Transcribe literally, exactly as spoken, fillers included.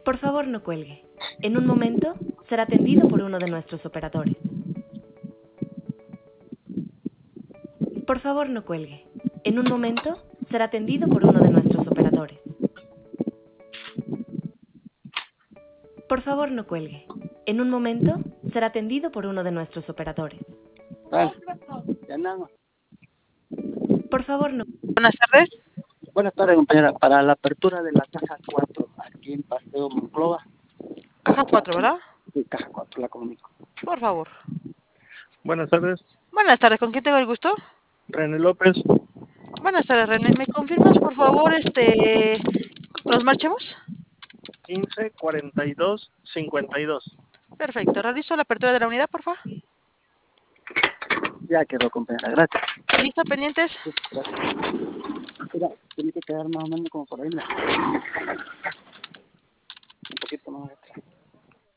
Por favor, no cuelgue. En un momento será atendido por uno de nuestros operadores. Por favor, no cuelgue. En un momento será atendido por uno de nuestros operadores. Por favor, no cuelgue. En un momento será atendido por uno de nuestros operadores. Vale, ya nada. Por favor, no. Buenas tardes. Buenas tardes, compañera. Para la apertura de la caja cuatro, aquí en Paseo Monclova. Caja cuatro, ¿verdad? Sí, caja cuatro, la comunico. Por favor. Buenas tardes, Buenas tardes, ¿con quién tengo el gusto? René López, Buenas tardes, René. ¿Me confirmas, por favor, este, los marchemos? quince cuarenta y dos cincuenta y dos. Perfecto. Realizo la apertura de la unidad, por favor. Ya quedó, compañera. Gracias. ¿Listo, pendientes? Sí, gracias. Mira, tiene que quedar más o menos como por ahí. ¿No? Un poquito más atrás.